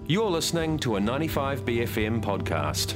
You're listening to a 95BFM podcast.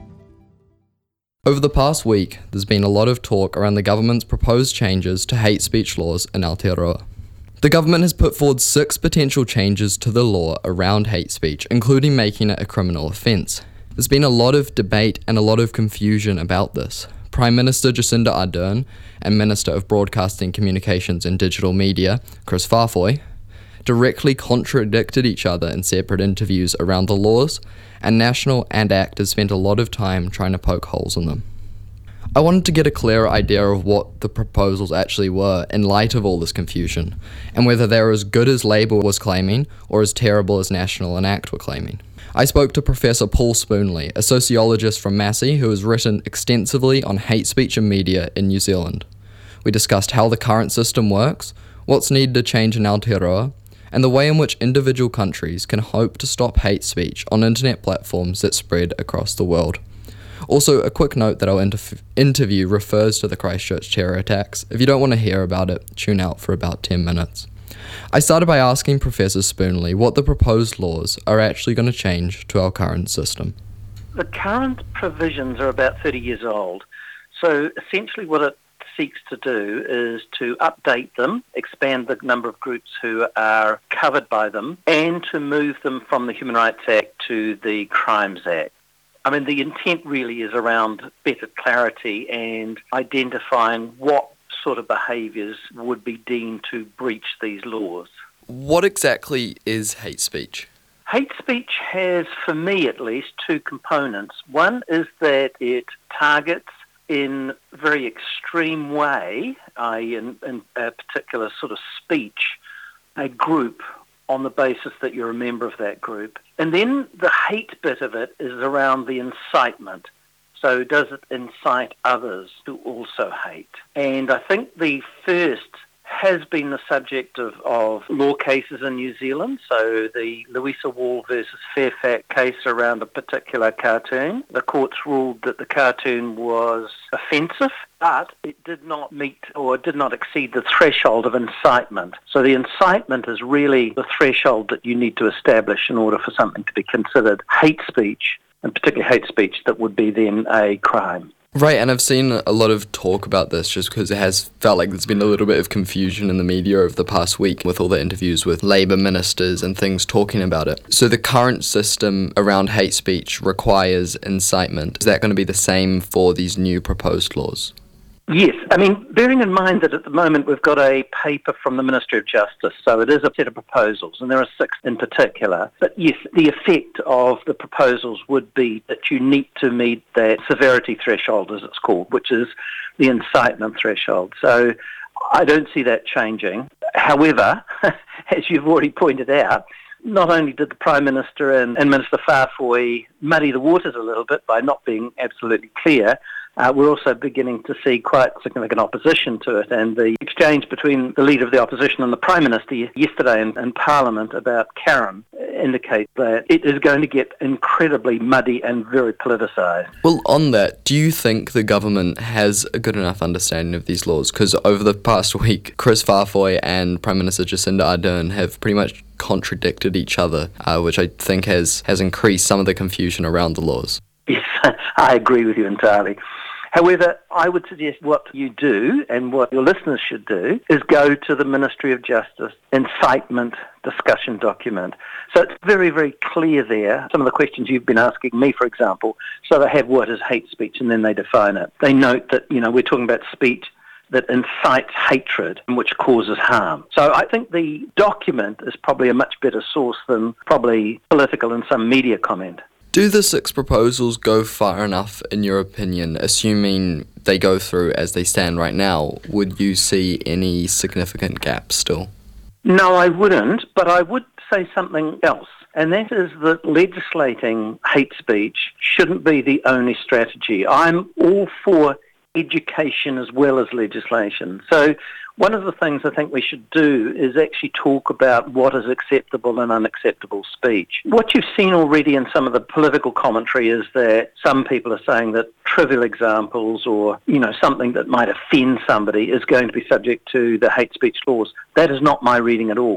Over the past week, there's been a lot of talk around the government's proposed changes to hate speech laws in Aotearoa. The government has put forward 6 potential changes to the law around hate speech, including making it a criminal offence. There's been a lot of debate and a lot of confusion about this. Prime Minister Jacinda Ardern and Minister of Broadcasting, Communications and Digital Media, Chris Farfoy, directly contradicted each other in separate interviews around the laws, and National and ACT has spent a lot of time trying to poke holes in them. I wanted to get a clearer idea of what the proposals actually were in light of all this confusion, and whether they were as good as Labour was claiming or as terrible as National and ACT were claiming. I spoke to Professor Paul Spoonley, a sociologist from Massey who has written extensively on hate speech and media in New Zealand. We discussed how the current system works, what's needed to change in Aotearoa, and the way in which individual countries can hope to stop hate speech on internet platforms that spread across the world. Also, a quick note that our interview refers to the Christchurch terror attacks. If you don't want to hear about it, tune out for about 10 minutes. I started by asking Professor Spoonley what the proposed laws are actually going to change to our current system. The current provisions are about 30 years old. So essentially what it seeks to do is to update them, expand the number of groups who are covered by them, and to move them from the Human Rights Act to the Crimes Act. I mean, the intent really is around better clarity and identifying what sort of behaviours would be deemed to breach these laws. What exactly is hate speech? Hate speech has, for me at least, 2 components. One is that it targets in a very extreme way, i.e. in a particular sort of speech, a group on the basis that you're a member of that group. And then the hate bit of it is around the incitement. So does it incite others to also hate? And I think the first has been the subject of law cases in New Zealand. So the Louisa Wall versus Fairfax case around a particular cartoon. The courts ruled that the cartoon was offensive, but it did not meet or did not exceed the threshold of incitement. So the incitement is really the threshold that you need to establish in order for something to be considered hate speech, and particularly hate speech that would be then a crime. Right, and I've seen a lot of talk about this just because it has felt like there's been a little bit of confusion in the media over the past week with all the interviews with Labour ministers and things talking about it. So the current system around hate speech requires incitement. Is that going to be the same for these new proposed laws? Yes. I mean, bearing in mind that at the moment we've got a paper from the Ministry of Justice, so it is a set of proposals, and there are 6 in particular. But yes, the effect of the proposals would be that you need to meet that severity threshold, as it's called, which is the incitement threshold. So I don't see that changing. However, as you've already pointed out, not only did the Prime Minister and Minister Farfoy muddy the waters a little bit by not being absolutely clear, we're also beginning to see quite significant opposition to it, and the exchange between the Leader of the Opposition and the Prime Minister yesterday in Parliament about Karen indicate that it is going to get incredibly muddy and very politicised. Well, on that, do you think the government has a good enough understanding of these laws? Because over the past week, Chris Farfoy and Prime Minister Jacinda Ardern have pretty much contradicted each other, which I think has increased some of the confusion around the laws. Yes, I agree with you entirely. However, I would suggest what you do and what your listeners should do is go to the Ministry of Justice incitement discussion document. So it's very, very clear there. Some of the questions you've been asking me, for example, so they have what is hate speech and then they define it. They note that, we're talking about speech that incites hatred and which causes harm. So I think the document is probably a much better source than probably political and some media comment. Do the 6 proposals go far enough, in your opinion, assuming they go through as they stand right now? Would you see any significant gaps still? No, I wouldn't, but I would say something else, and that is that legislating hate speech shouldn't be the only strategy. I'm all for education as well as legislation. So one of the things I think we should do is actually talk about what is acceptable and unacceptable speech. What you've seen already in some of the political commentary is that some people are saying that trivial examples or, something that might offend somebody is going to be subject to the hate speech laws. That is not my reading at all.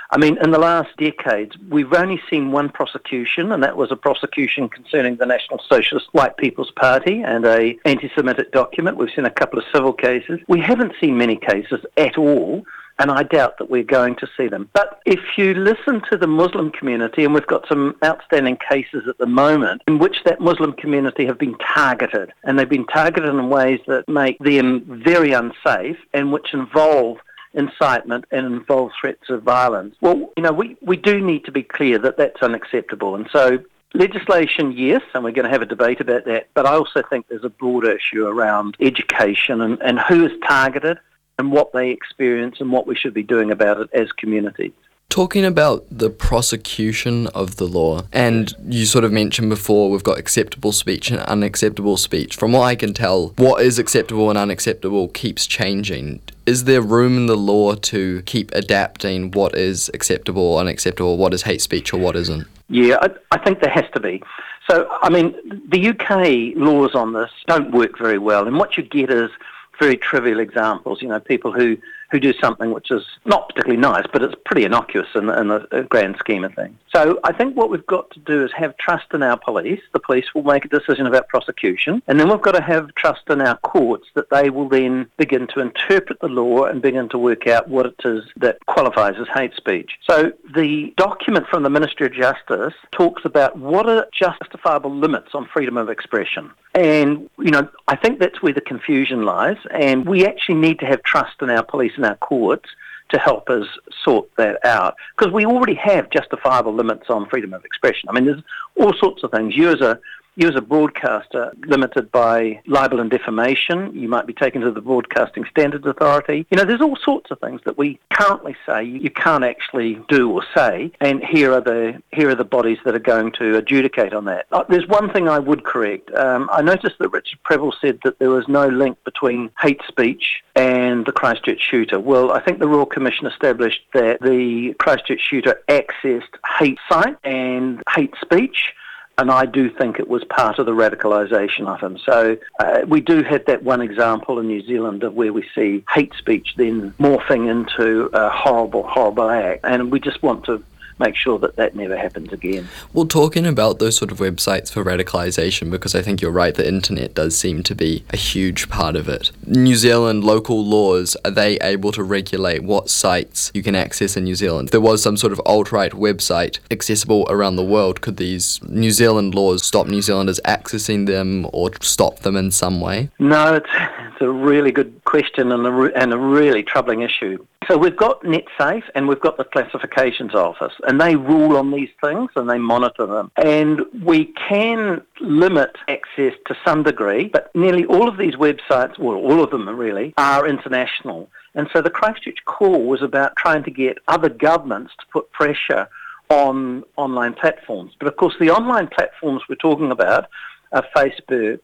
I mean, in the last decades, we've only seen one prosecution, and that was a prosecution concerning the National Socialist White People's Party and a anti-Semitic document. We've seen a couple of civil cases. We haven't seen many cases at all, and I doubt that we're going to see them. But if you listen to the Muslim community, and we've got some outstanding cases at the moment in which that Muslim community have been targeted, and they've been targeted in ways that make them very unsafe and which involve incitement and involve threats of violence. Well, we do need to be clear that that's unacceptable. And so legislation, yes, and we're going to have a debate about that, but I also think there's a broader issue around education and who is targeted and what they experience and what we should be doing about it as communities. Talking about the prosecution of the law, and you sort of mentioned before we've got acceptable speech and unacceptable speech. From what I can tell, what is acceptable and unacceptable keeps changing. Is there room in the law to keep adapting what is acceptable or unacceptable, what is hate speech or what isn't? Yeah, I think there has to be. So, I mean, the UK laws on this don't work very well, and what you get is very trivial examples, people who do something which is not particularly nice, but it's pretty innocuous in the grand scheme of things. So I think what we've got to do is have trust in our police. The police will make a decision about prosecution, and then we've got to have trust in our courts that they will then begin to interpret the law and begin to work out what it is that qualifies as hate speech. So the document from the Ministry of Justice talks about what are justifiable limits on freedom of expression. And, I think that's where the confusion lies, and we actually need to have trust in our police and our courts to help us sort that out, because we already have justifiable limits on freedom of expression. I mean, there's all sorts of things. You as a broadcaster, limited by libel and defamation, you might be taken to the Broadcasting Standards Authority. There's all sorts of things that we currently say you can't actually do or say, and here are the bodies that are going to adjudicate on that. There's one thing I would correct. I noticed that Richard Preville said that there was no link between hate speech and the Christchurch shooter. Well, I think the Royal Commission established that the Christchurch shooter accessed hate site and hate speech, and I do think it was part of the radicalisation of him. So we do have that one example in New Zealand of where we see hate speech then morphing into a horrible, horrible act. And we just want to make sure that that never happens again. Well, talking about those sort of websites for radicalisation, because I think you're right, the internet does seem to be a huge part of it. New Zealand local laws, are they able to regulate what sites you can access in New Zealand? If there was some sort of alt-right website accessible around the world, could these New Zealand laws stop New Zealanders accessing them or stop them in some way? No, it's a really good question and a really troubling issue. So we've got NetSafe and we've got the Classifications Office, and they rule on these things and they monitor them. And we can limit access to some degree, but nearly all of these websites, well, all of them really, are international. And so the Christchurch call was about trying to get other governments to put pressure on online platforms. But of course the online platforms we're talking about are Facebook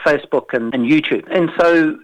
and YouTube. And so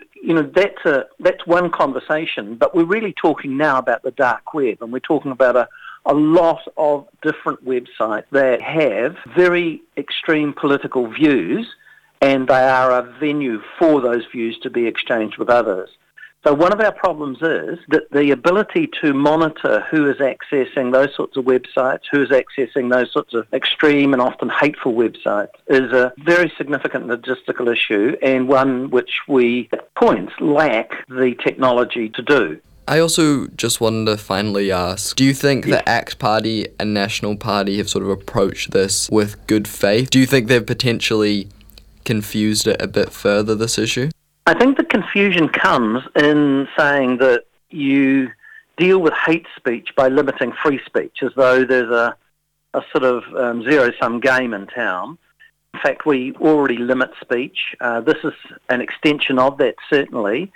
that's one conversation, but we're really talking now about the dark web, and we're talking about a lot of different websites that have very extreme political views, and they are a venue for those views to be exchanged with others. So one of our problems is that the ability to monitor who is accessing those sorts of websites, who is accessing those sorts of extreme and often hateful websites, is a very significant logistical issue, and one which we, at points, lack the technology to do. I also just wanted to finally ask, do you think the ACT Party and National Party have sort of approached this with good faith? Do you think they've potentially confused it a bit further, this issue? I think the confusion comes in saying that you deal with hate speech by limiting free speech, as though there's a sort of zero-sum game in town. In fact, we already limit speech. This is an extension of that, certainly,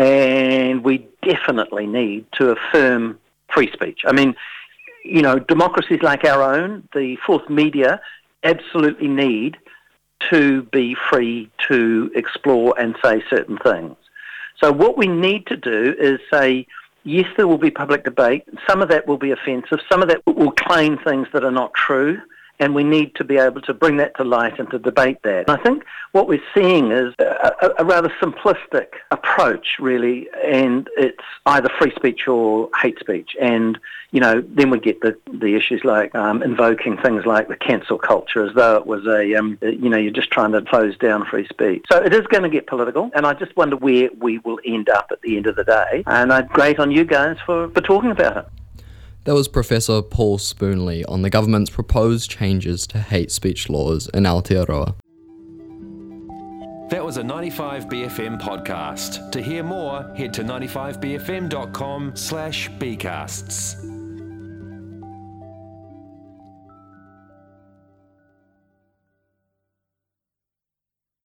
and we definitely need to affirm free speech. I mean, democracies like our own, the fourth media, absolutely need to be free to explore and say certain things. So what we need to do is say, yes, there will be public debate. Some of that will be offensive. Some of that will claim things that are not true. and we need to be able to bring that to light and to debate that. And I think what we're seeing is a rather simplistic approach, really, and it's either free speech or hate speech. And, then we get the issues like invoking things like the cancel culture as though it was you're just trying to close down free speech. So it is going to get political, and I just wonder where we will end up at the end of the day. And I'd great on you guys for talking about it. That was Professor Paul Spoonley on the government's proposed changes to hate speech laws in Aotearoa. That was a 95BFM podcast. To hear more, head to 95bfm.com/bcasts.